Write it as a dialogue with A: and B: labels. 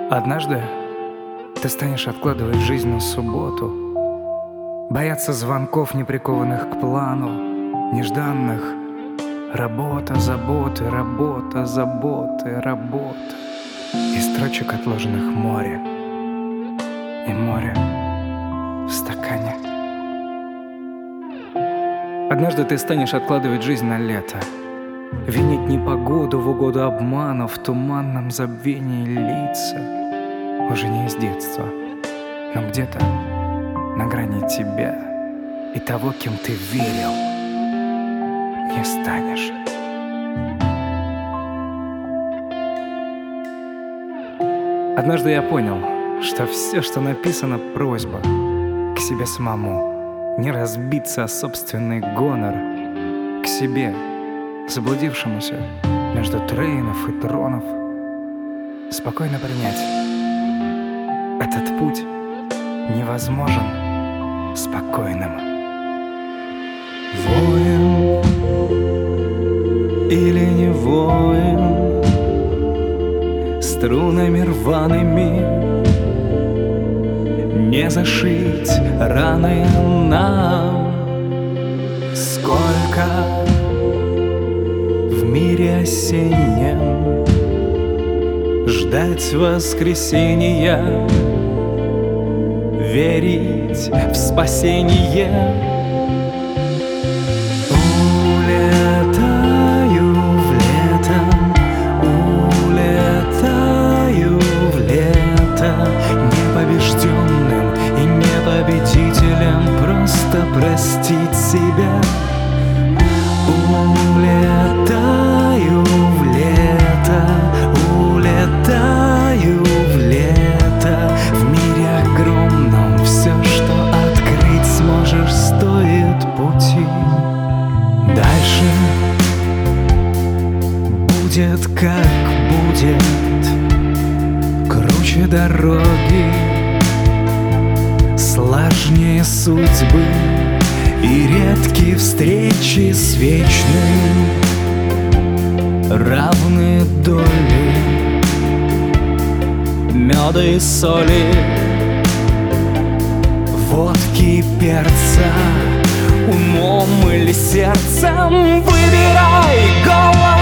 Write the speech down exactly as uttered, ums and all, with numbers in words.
A: Однажды ты станешь откладывать жизнь на субботу, бояться звонков, не прикованных к плану, нежданных. Работа, заботы, работа, заботы, работа. И строчек отложенных море. И море в стакане. Однажды ты станешь откладывать жизнь на лето, винить непогоду в угоду обману, в туманном забвении лица. Уже не из детства, но где-то на грани тебя и того, кем ты верил, не станешь. Однажды я понял, что все, что написано, просьба к себе самому, не разбиться о собственный гонор, к себе, заблудившемуся между трейнов и тронов, спокойно принять: этот путь невозможен спокойным.
B: Воин или не воин, струнами рваными не зашить раны нам. Сколько в мире осеннем ждать воскресенья, верить в спасение. Улетаю в лето, улетаю в лето, непобежденным и непобедителем просто простить себя. Улетаю в лето, улетаю в лето, в мире огромном все, что открыть сможешь, стоит пути. Дальше будет как будет, круче дороги, сложнее судьбы и редкие встречи с вечным, равные доли меда и соли, водки и перца, умом или сердцем выбирай голос.